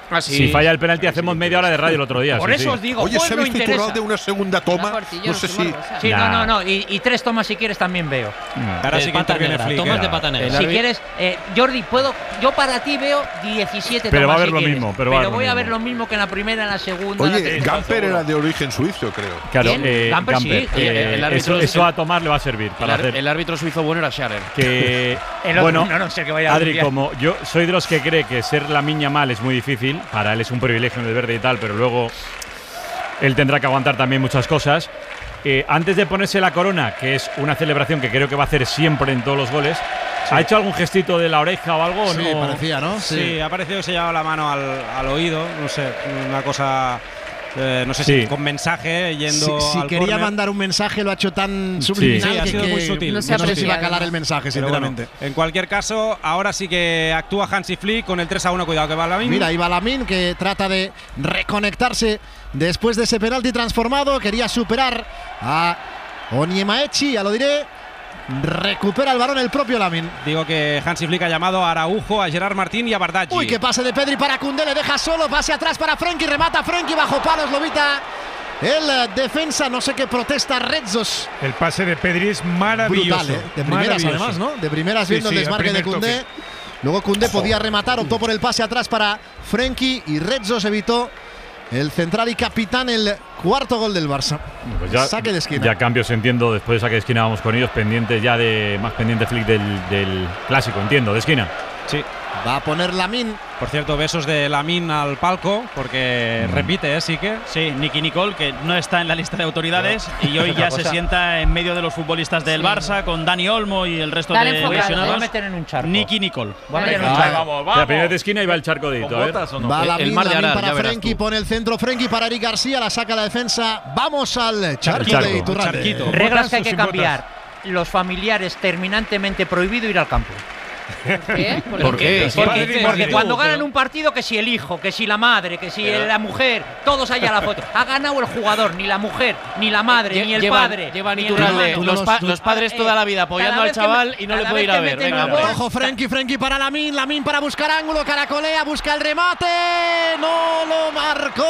Ah, sí. Si falla el penalti, hacemos media hora de radio el otro día. Por sí, eso sí. os digo, Oye, pues ¿se ha no visto interesa. Iturralde de una segunda toma? No sé si. Sí, Nah. no, no, no. Y, y tres tomas si quieres también veo. Ahora De sí que pata interviene negra, Flick. tomas ¿eh? de pata negra. El Si arbi- quieres, eh, Jordi, puedo. Yo para ti veo diecisiete Pero tomas. va a ver si lo quieres. mismo, pero va a ver lo voy a mismo. ver lo mismo que en la primera, en la segunda. en la Oye, tercera. Gamper era de origen suizo, creo. Claro, ¿Quién? eh, Gamper sí. Gamper, Oye, eh, el árbitro eso, es- eso a Tomás le va a servir para El, ar- hacer. el árbitro suizo bueno era Scharer. Que, El otro bueno, no, no sé que vaya a Adri, limpiar. como yo soy de los que cree que ser la miña mal es muy difícil, para él es un privilegio en el verde y tal, pero luego él tendrá que aguantar también muchas cosas. Eh, antes de ponerse la corona, que es una celebración que creo que va a hacer siempre en todos los goles, ¿ha hecho algún gestito de la oreja o algo? o Sí, no? parecía, ¿no? Sí, ha parecido que se llevaba la mano al, al oído, no sé, una cosa, eh, no sé Sí. si con mensaje yendo Si, si al quería córner. mandar un mensaje, lo ha hecho tan subliminal Sí, ha que, sido que muy sutil. no No se sé si va a aprecia, calar ¿no? el mensaje, Pero sinceramente. bueno, en cualquier caso, ahora sí que actúa Hansi Flick con el tres a uno, cuidado que va la misma. Mira, ahí va Lamin, que trata de reconectarse después de ese penalti transformado. Quería superar a Onyemaechi, ya lo diré. Recupera el balón el propio Lamin. Digo que Hansi Flick ha llamado a Araujo, a Gerard Martín y a Bardaggi. Uy, qué pase de Pedri para Koundé, le deja solo, pase atrás para Frenkie, remata Frenkie bajo palos, lo evita el eh, defensa, no sé qué protesta Retzos. El pase de Pedri es maravilloso. Brutal, ¿eh? De primeras Maravilloso. además, ¿no? De primeras Sí, viendo sí, el al desmarque de primer Koundé. toque. Luego Koundé podía rematar, optó por el pase atrás para Frenkie y Retzos evitó el central y capitán el cuarto gol del Barça. Pues ya, saque de esquina. Ya cambios, entiendo. Después de saque de esquina vamos con ellos, pendientes ya de más pendiente Flick del, del clásico, entiendo, de esquina. Sí. Va a poner Lamin. Por cierto, besos de Lamin al palco, porque Mm. repite, ¿eh? Sí que. Sí, Nicky Nicole, que no está en la lista de autoridades y hoy Otra ya se cosa. sienta en medio de los futbolistas del Sí. Barça con Dani Olmo y el resto Dale de enfocado, Voy a lesionados. meter en un charco. Nicky Nicole. Voy a meter en Venga, un charco. Vamos, La vamos. primera de esquina y va el charco de ¿Con a ver. botas o no? Va El- Lamin, el mar de Lamin Aral, para ya verás Frenkie, tú. pone el centro Frenkie para Eric García, la saca la defensa. Vamos al charco, charco. de Iturralde. Charquito. Reglas botas que hay o que sin cambiar. Los familiares terminantemente prohibido ir al campo. ¿Qué? ¿Por qué? Sí, Porque, padre, porque tú, cuando pero- ganan un partido, que si el hijo, que si la madre, que si la mujer, todos allá la foto. Ha ganado el jugador, ni la mujer, ni la madre, Lle- ni el llevan- padre. Llevan ni el Iturralde, hermano. los, pa- tú- los padres Eh, toda la vida cada apoyando al vez que chaval me- y no le cada puede vez ir a que ver. meten Venga, un hombre. gol- Ojo, Frenkie, Frenkie para Lamin, Lamin para buscar ángulo, caracolea, busca el remate. No lo marcó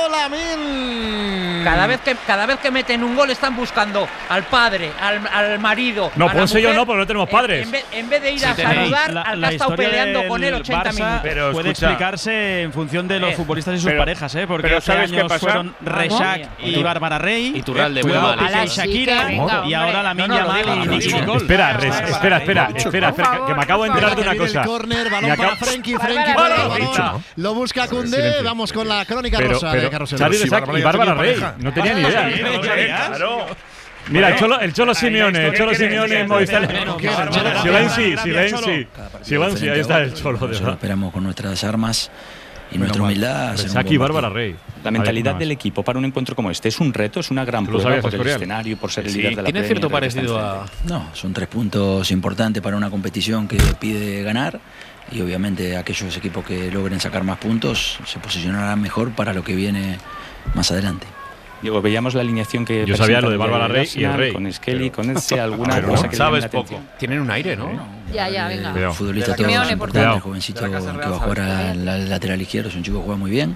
Lamin. Cada vez que cada vez que meten un gol están buscando al padre, al, al marido. No, a la Ponce yo mujer, no, porque no tenemos en- padres. En, vez, en vez de ir Sí a tenéis. saludar La, al que la ha estado historia peleando del con él ochenta Barça minutos. Pero puede escucha. explicarse en función de los Eh, futbolistas y sus pero- parejas, ¿eh? Porque pero hace ¿sabes qué años pasa? fueron Ah, Reshak ¿no? y Bárbara Rey, Iturralde, muy luego mal. Piqué y Ala, sí, Shakira, que venga, y hombre. ahora la No, Minya no, lo Mal digo, y lo Nicky digo. Nicole. Espera, res- espera, espera, espera, espera, que, que me acabo de enterar de una Que viene cosa. el córner, balón Me para acabo- Frenkie, Bárbara Frenkie para el Rey. balón. Lo busca Koundé. Silencio. Vamos con la crónica Pero, rosa pero de Carrusel. Xavi Sí, Resac Bárbara y ya Bárbara tenía Rey, pareja. no tenía ni idea. Claro. Mira, el Cholo, el Cholo Simeone, el Cholo ¿qué quieres? Simeone en Movistar. No, ¿qué quieres? Silenci, silenci. Silenci, ahí está el Cholo. de Nosotros verdad. esperamos con nuestras armas y nuestra humildad. hacer un Resac buen y Bárbara partido. Rey. La mentalidad Ahí, del equipo para un encuentro como este es un reto, es una gran ¿Tú lo prueba sabías, por el Escorial? escenario, por ser el Sí, líder de la tiene Premier, cierto del que está parecido enfrente. a. No, son tres puntos importantes para una competición que pide ganar y obviamente aquellos equipos que logren sacar más puntos se posicionarán mejor para lo que viene más adelante. Diego, veíamos la alineación que Yo sabía presenta lo de el Bárbara Arsenal, Rey y el Rey. con Skelly, Pero- con Etse, alguna Pero cosa no, que sabes le llame la poco. atención. Tienen un aire, ¿no? Ya, ya, venga. Cuidado. Futbolista todo Simeone, por importante, favor. el jovencito que va a jugar al al lateral izquierdo, es un chico que juega muy bien.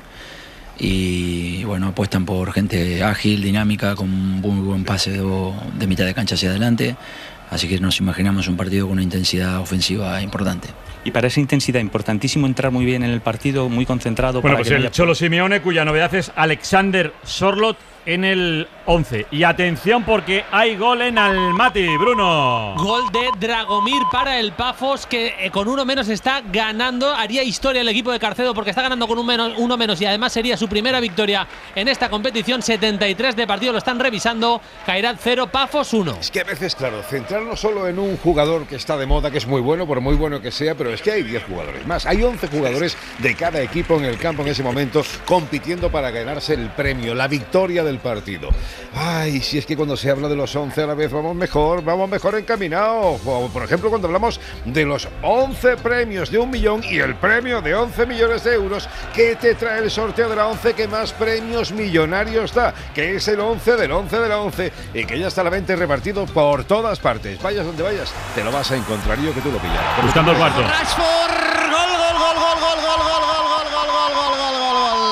Y bueno, apuestan por gente ágil, dinámica, con un muy buen pase de, de mitad de cancha hacia adelante. Así que nos imaginamos un partido con una intensidad ofensiva importante. Y para esa intensidad, importantísimo entrar muy bien en el partido, muy concentrado. Bueno, para pues que no el haya- Cholo Simeone, cuya novedad es Alexander Sorloth en el once. Y atención porque hay gol en Almaty, Bruno. Gol de Dragomir para el Pafos, que eh, con uno menos está ganando. Haría historia el equipo de Carcedo porque está ganando con un menos, uno menos y además sería su primera victoria en esta competición. setenta y tres de partido, lo están revisando. Cairat cero, Pafos uno. Es que a veces, claro, centrarnos solo en un jugador que está de moda, que es muy bueno, por muy bueno que sea, pero es que hay diez jugadores más. Hay once jugadores de cada equipo en el campo en ese momento compitiendo para ganarse el premio, la victoria del partido. Ay, si es que cuando se habla de los once a la vez vamos mejor, vamos mejor encaminados. O, por ejemplo, cuando hablamos de los once premios de un millón y el premio de once millones de euros, ¿qué te trae el sorteo de la once que más premios millonarios da? Que es el once del once de la once y que ya está a la venta y repartido por todas partes. Vayas donde vayas, te lo vas a encontrar yo que tú lo pillas. Buscando el cuarto. Rashford, gol, gol, gol, gol, gol, gol, gol, gol, gol, gol, gol, gol, gol, gol, gol.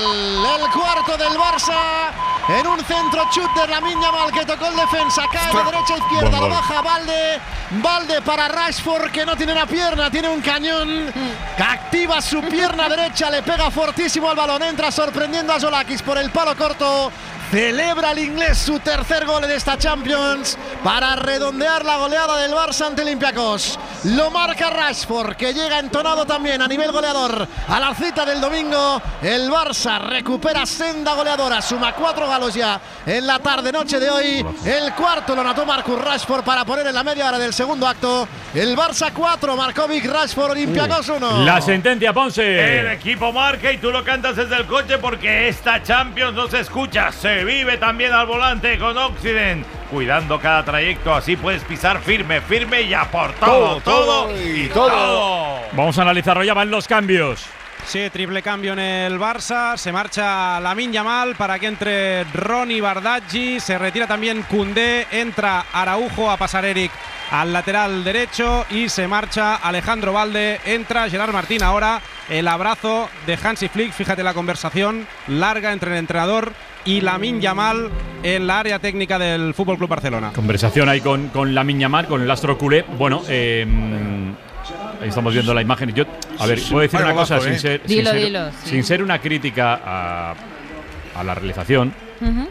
poco del Barça. En un centro chut de Lamine Yamal que tocó el defensa. Cae de derecha a izquierda. Lo baja Valde. Valde para Rashford, que no tiene una pierna, tiene un cañón. Que activa su pierna derecha. Le pega fortísimo al balón. Entra sorprendiendo a Zolakis por el palo corto. Celebra el inglés su tercer gol en esta Champions para redondear la goleada del Barça ante Olympiacos. Lo marca Rashford, que llega entonado también a nivel goleador a la cita del domingo. El Barça recupera senda goleadora, suma cuatro galos ya en la tarde-noche de hoy. El cuarto lo anotó Marcus Rashford para poner en la media hora del segundo acto. El Barça cuatro, marcó Vic Rashford, Olympiacos uno. La sentencia, Ponce. El equipo marca y tú lo cantas desde el coche porque esta Champions no se escucha, se vive también al volante con Occident, cuidando cada trayecto, así puedes pisar firme, firme y a por todo, todo, todo y todo. todo. Vamos a analizarlo, ya van los cambios. Sí, triple cambio en el Barça. Se marcha Lamine Yamal para que entre Ronny Bardghji. Se retira también Koundé. Entra Araujo a pasar Eric al lateral derecho. Y se marcha Alejandro Valde. Entra Gerard Martín ahora. El abrazo de Hansi Flick. Fíjate la conversación larga entre el entrenador y Lamine Yamal en la área técnica del F C Barcelona. Conversación ahí con, con Lamine Yamal, con el astro culé. Bueno, eh, ahí estamos viendo la imagen. Yo, a ver, puedo decir una cosa sin ser, Dilo, sin, ser, dilo, sí. sin ser una crítica a, a la realización. Ujú.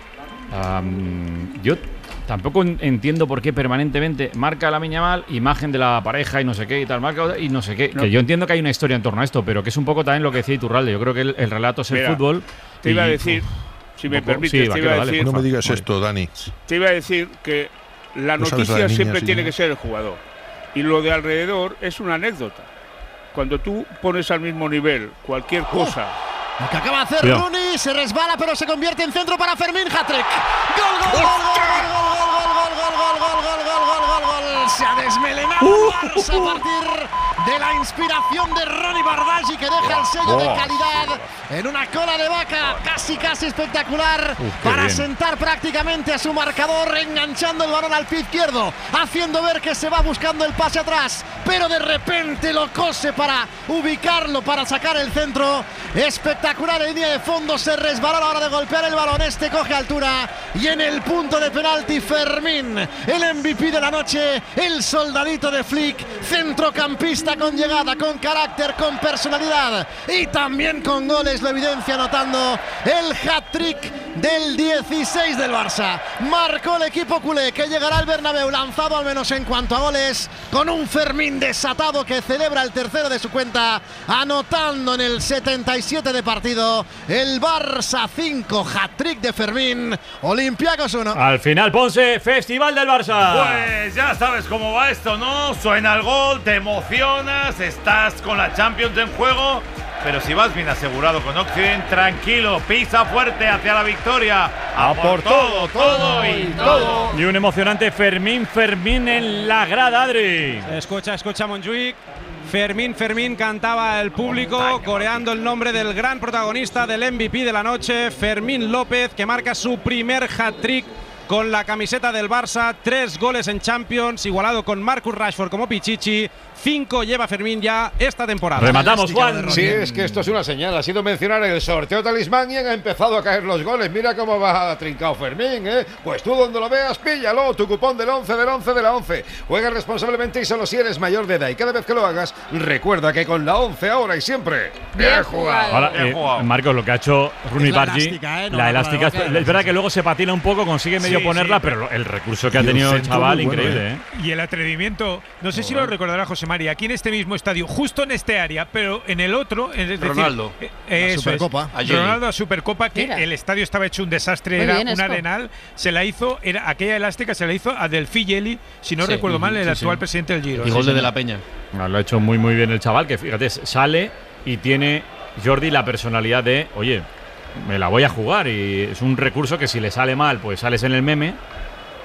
Um, yo tampoco entiendo por qué permanentemente marca Lamine Yamal, imagen de la pareja y no sé qué y tal, marca y no sé qué. No. Que yo entiendo que hay una historia en torno a esto, pero que es un poco también lo que decía Iturralde. Yo creo que el, el relato es el Mira, fútbol. Te iba a y, decir, si me poco- permites, sí, te iba vaquero, a dale, decir, No me digas Vale. esto, Dani. te iba a decir que la No sabes la noticia de niñas siempre y tiene niños. que ser el jugador. Y lo de alrededor es una anécdota. Cuando tú pones al mismo nivel cualquier cosa. Lo que acaba de hacer Cuidado. Rooney, se resbala pero se convierte en centro para Fermín. Hat-trick. Gol, gol, gol, gol, gol, gol, gol, gol, gol, gol, gol, gol, gol, gol, gol. Se ha desmelenado el Barça a partir de la inspiración de Ronny Bardghji, que deja el sello de calidad en una cola de vaca casi casi espectacular Uf, qué para bien. sentar prácticamente a su marcador, enganchando el balón al pie izquierdo, haciendo ver que se va buscando el pase atrás, pero de repente lo cose para ubicarlo, para sacar el centro. Espectacular en línea de fondo, se resbaló a la hora de golpear el balón, este coge altura y en el punto de penalti Fermín, el M V P de la noche, el soldadito de Flick, centrocampista con llegada, con carácter, con personalidad y también con goles, lo evidencia anotando el hat-trick del dieciséis del Barça. Marcó el equipo culé, que llegará al Bernabéu lanzado al menos en cuanto a goles, con un Fermín desatado que celebra el tercero de su cuenta, anotando en el setenta y siete de partido. El Barça cinco, hat-trick de Fermín, Olympiacos uno. Al final, Ponce, Festival del Barça. Pues ya sabes cómo va esto, ¿no? Suena el gol, te emocionas, estás con la Champions en juego, pero si vas bien asegurado con Occident, tranquilo, pisa fuerte hacia la victoria. A por todo, todo y todo. Y un emocionante Fermín Fermín en la grada, Adri. Escucha, escucha Montjuic. Fermín Fermín cantaba el público coreando el nombre del gran protagonista del M V P de la noche, Fermín López, que marca su primer hat-trick con la camiseta del Barça, tres goles en Champions, igualado con Marcus Rashford como Pichichi. Cinco lleva Fermín ya esta temporada. Rematamos, Juan. Sí, es que esto es una señal. Ha sido mencionar el sorteo talismán y han empezado a caer los goles. Mira cómo va trincado Fermín, ¿eh? Pues tú donde lo veas, píllalo. Tu cupón del once, del once, de la once. Juega responsablemente y solo si eres mayor de edad. Y cada vez que lo hagas, recuerda que con la once ahora y siempre. Bien jugado. Ahora, Bien eh, jugado. Marcos, lo que ha hecho Rooney Es la Bardghji, elástica, ¿eh? No la la elástica, vaca, es, es verdad que luego se patina un poco, consigue medio Sí, ponerla, sí. pero lo- el recurso que ha Y el tenido el centro chaval, muy bueno, increíble, ¿eh? ¿eh? Y el atrevimiento, no sé si lo recordará José María, aquí en este mismo estadio, justo en este área, pero en el otro, es decir, Ronaldo. eh, La eso es. Supercopa. Ayer. Ronaldo a Supercopa, que Mira. el estadio estaba hecho un desastre, Muy era bien, un esto. arenal, se la hizo, era aquella elástica se la hizo a Delphi Yeli, si no Sí. recuerdo mal, el Sí, actual sí. presidente del Giro. Y gol de De La Peña. No, lo ha hecho muy muy bien el chaval, que fíjate, sale y tiene Jordi la personalidad de, oye, me la voy a jugar, y es un recurso que si le sale mal, pues sales en el meme,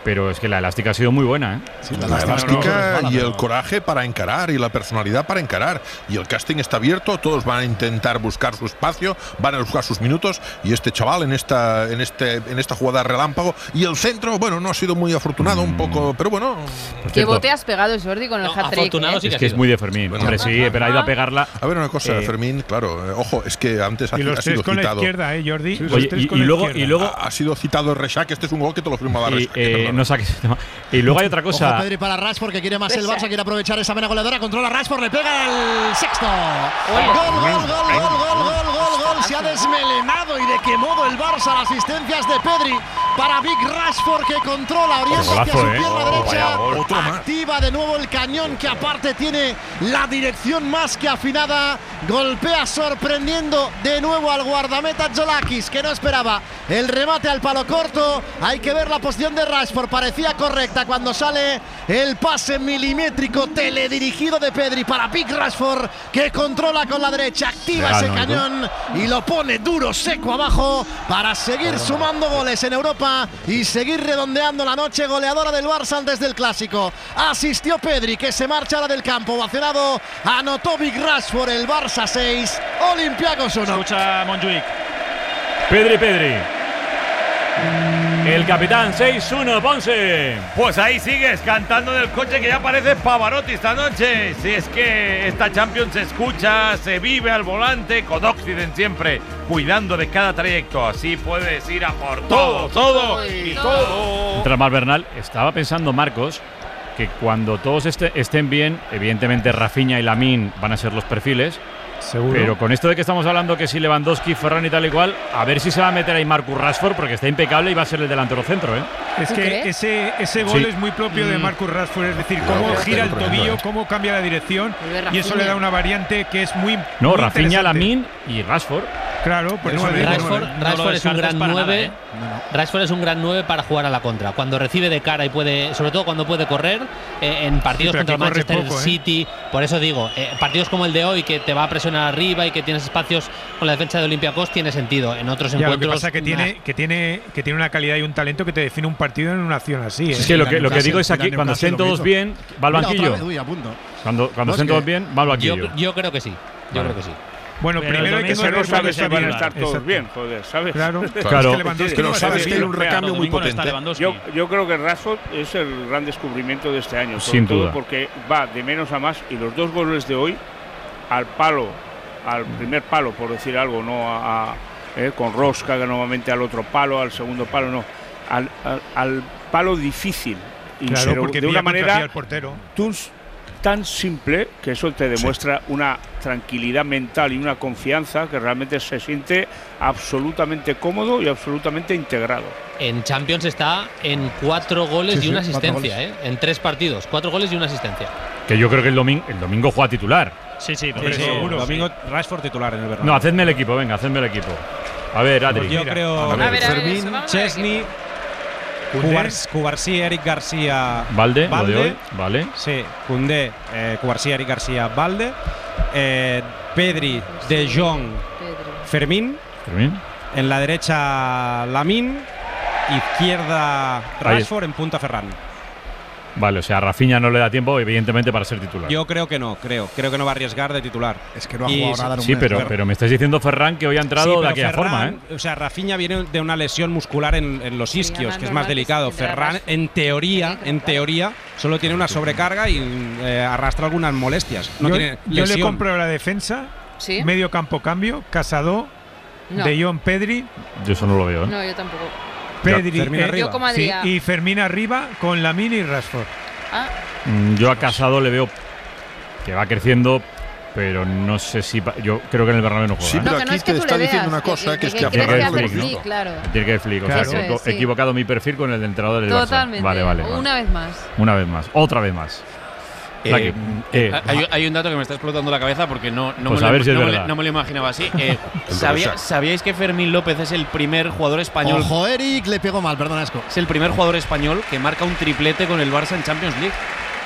pero es que la elástica ha sido muy buena, ¿eh? Sí, la, la elástica y el coraje para encarar y la personalidad para encarar. Y el casting está abierto, todos van a intentar buscar su espacio, van a buscar sus minutos y este chaval en esta en este en esta jugada relámpago y el centro, bueno, no ha sido muy afortunado, mm. un poco, pero bueno. ¿Qué bote has pegado, Jordi, con el no, hat-trick? Afortunado, ¿eh? Sí que es que es muy de Fermín. Bueno, hombre, sí, pero ha ido a pegarla. A ver una cosa, eh, Fermín, claro, eh, ojo, es que antes ha, y los ha sido con citado. La izquierda, ¿eh, Jordi? Sí, Oye, y, y, luego, y luego ha, ha sido citado Rexach, este es un gol que te lo firmaba Rexach. Eh, no saques. No. Y luego hay otra cosa. Ojo, Pedri para Rashford, que quiere más el Barça, quiere aprovechar esa vena goleadora, controla Rashford, le pega el sexto. Gol, gol, gol, gol, gol, gol, gol, gol, gol. Se ha desmelenado y de qué modo el Barça, las asistencias de Pedri para Big Rashford, que controla, orienta hacia su pierna derecha, activa de nuevo el cañón, que aparte tiene la dirección más que afinada, golpea sorprendiendo de nuevo al guardameta Zolakis, que no esperaba el remate al palo corto. Hay que ver la posición de Rashford, parecía correcta cuando sale el pase milimétrico teledirigido de Pedri para Big Rashford, que controla con la derecha, activa Legal, ese ¿no? cañón y lo pone duro, seco abajo para seguir sumando goles en Europa y seguir redondeando la noche goleadora del Barça antes del Clásico. Asistió Pedri, que se marcha ahora del campo, ovacionado, anotó Big Rashford, el Barça seis, Olympiacos uno. Escucha Montjuic. Pedri, Pedri. El capitán seis uno, Ponce. Pues ahí sigues cantando del coche, que ya parece Pavarotti esta noche. Si es que esta Champions se escucha, se vive al volante, con Occident siempre cuidando de cada trayecto. Así puedes ir a por todo, todo y todo. Mientras más Bernal, estaba pensando Marcos que cuando todos este, estén bien, evidentemente Rafinha y Lamine van a ser los perfiles. Seguro. Pero con esto de que estamos hablando que si Lewandowski, Ferran y tal y cual, a ver si se va a meter ahí Marcus Rashford, porque está impecable y va a ser el delantero centro, ¿eh? Es que ese, ese gol sí. es muy propio de Marcus Rashford, es decir, cómo no, gira el tobillo, ¿eh? cómo cambia la dirección, y eso le da una variante que es muy No, muy Rafinha, Lamine y Rashford. Claro, por eso Rashford, no Rashford es un gran nueve. Nada, ¿eh? Rashford es un gran nueve para jugar a la contra. Cuando recibe de cara y puede, sobre todo cuando puede correr, eh, en partidos sí, contra el Manchester poco, City, ¿eh? Por eso digo, eh, partidos como el de hoy, que te va a presionar arriba y que tienes espacios con la defensa de Olympiacos, tiene sentido. En otros ya, encuentros. Lo que pasa es que tiene, que, tiene, que tiene una calidad y un talento que te define un partido en una acción así. ¿eh? Es que lo que, lo que digo es aquí, cuando estén todos bien, va al banquillo. Cuando, cuando estén todos bien, va al banquillo. Yo, yo creo que sí. Yo vale. creo que sí. Bueno, pero primero hay que saber no sabe si van a estar Exacto. todos bien, joder, ¿sabes? Claro, claro. Es que Lewandowski pero no sabes que tiene un recambio muy no potente. Yo, yo creo que Rashford es el gran descubrimiento de este año, sobre Sin todo duda. porque va de menos a más y los dos goles de hoy al palo, al primer palo, por decir algo, no a, a eh, con Rosca, que nuevamente al otro palo, al segundo palo, no, al, al, al palo difícil. Y claro, pero porque de una manera al portero. Tú, tan simple que eso te demuestra sí. una tranquilidad mental y una confianza que realmente se siente absolutamente cómodo y absolutamente integrado. En Champions está en cuatro goles sí, y sí, una asistencia, ¿eh? En tres partidos, cuatro goles y una asistencia. Que yo creo que el domingo, el domingo juega titular. Sí, sí, Sí, sí, seguro. Domingo Rashford titular en el Bernabéu. No, hacedme el equipo, venga, hacedme el equipo. A ver, Adri. Pues yo Mira, creo a ver, a ver, Fermín, eso, vamos a ver Chesney, Cubars- Cubarsí, Eric García, Valde, lo de hoy, vale. Sí, Koundé, eh, Cubarsí, Eric García, Valde, eh, Pedri, De Jong, Fermín, Fermín. en la derecha Lamine, izquierda Rashford, en punta Ferran. Vale, o sea, a Rafinha no le da tiempo, evidentemente, para ser titular. Yo creo que no, creo. Creo que no va a arriesgar de titular. Es que no ha Y jugado nada en un Sí, mes, pero, claro. pero me estáis diciendo, Ferran, que hoy ha entrado Sí, de pero aquella Ferran, forma, ¿eh? O sea, Rafinha viene de una lesión muscular en, en los isquios, además que es normal más que delicado. se tendrá Ferran, Rashford. en teoría, en teoría, solo tiene una sobrecarga y eh, arrastra algunas molestias. No yo, tiene yo lesión. le compro la defensa, ¿Sí? medio campo cambio, Casado, No. De Jong, Pedri, Yo eso no lo veo, ¿eh? No, yo tampoco. Pedri Fermín eh, arriba. Yo como sí, Adrià. y Fermín arriba con Lamine y Rashford. Ah, Mm, Yo a Casado le veo que va creciendo, pero no sé si… va- Yo creo que en el Bernabéu no juega. Sí, ¿eh? pero no, que no aquí es que te tú está le diciendo veas, una cosa, que- que es que que quiere Tiene que hacer hacer flick, flick, claro. Tiene que flick, o sea, Claro. que Eso es, he sí. equivocado mi perfil con el del entrenador del Barça. Totalmente. Vale, vale, vale. Una vez más. Una vez más, otra vez más. Flaqui, Eh, eh, eh, hay, hay un dato que me está explotando la cabeza porque no, no, Pues me, a lo, ver si es no, me, verdad. lo- no me lo imaginaba así. Eh, El ¿sabía- Rorschach. ¿Sabíais que Fermín López es el primer jugador español? Ojo, Eric, le pegó mal, perdón, Esco. Es el primer jugador español que marca un triplete con el Barça en Champions League.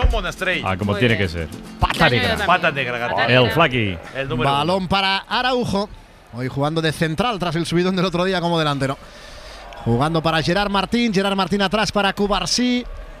son Monastrell. Ah, como Muy tiene bien. que ser. Patas negra. negra. Patas negra. García. El Flaqui. El número Balón uno. para Araujo. Hoy jugando de central tras el subidón del otro día como delantero. Jugando para Gerard Martín. Gerard Martín atrás para Cubarsí.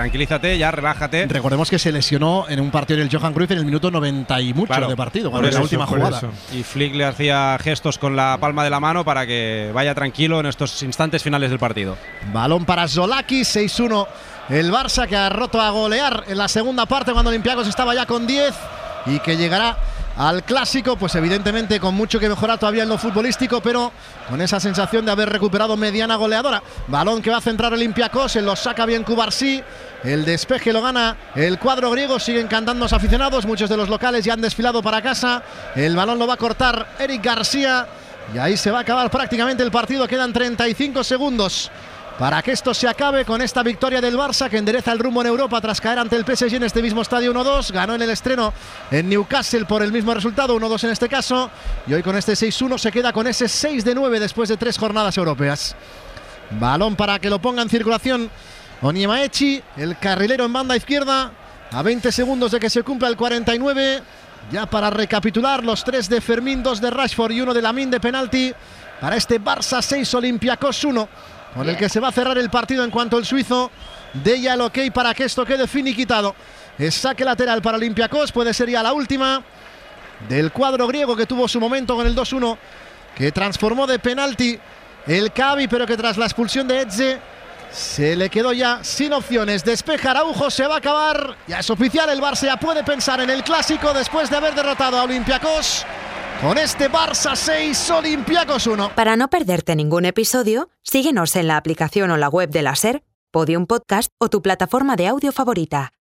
tranquilízate, ya relájate. Recordemos que se lesionó en un partido en el Johan Cruyff en el minuto noventa y mucho Claro, de partido, por cuando en la eso, última por jugada. eso. Y Flick le hacía gestos con la palma de la mano para que vaya tranquilo en estos instantes finales del partido. Balón para Zolaki, seis uno. El Barça, que ha roto a golear en la segunda parte. cuando Olympiacos estaba ya con diez y que llegará al clásico, pues evidentemente con mucho que mejorar todavía en lo futbolístico, pero con esa sensación de haber recuperado mediana goleadora. Balón que va a centrar Olympiacos, él lo saca bien Cubarsí, el despeje lo gana el cuadro griego, siguen cantando los aficionados, muchos de los locales ya han desfilado para casa, el balón lo va a cortar Eric García y ahí se va a acabar prácticamente el partido, quedan treinta y cinco segundos para que esto se acabe con esta victoria del Barça que endereza el rumbo en Europa tras caer ante el P S G en este mismo estadio uno dos. Ganó en el estreno en Newcastle por el mismo resultado, uno dos en este caso. Y hoy con este seis uno se queda con ese seis de nueve después de tres jornadas europeas. Balón para que lo ponga en circulación Onyemaechi, el carrilero en banda izquierda. A veinte segundos de que se cumpla el cuarenta y nueve. Ya para recapitular, los tres de Fermín, dos de Rashford y uno de Lamine de penalti. Para este Barça seis, Olympiacos uno. Con el que se va a cerrar el partido en cuanto el suizo dé ya el ok para que esto quede finiquitado. Es saque lateral para Olympiacos, puede ser ya la última del cuadro griego que tuvo su momento con el dos uno, que transformó de penalti el Cavi, pero que tras la expulsión de Etze se le quedó ya sin opciones. Despeja Araujo, se va a acabar. Ya es oficial, el Barça ya puede pensar en el clásico después de haber derrotado a Olympiacos. Con este Barça seis, Olympiacos uno. Para no perderte ningún episodio, síguenos en la aplicación o la web de la SER, Podium Podcast o tu plataforma de audio favorita.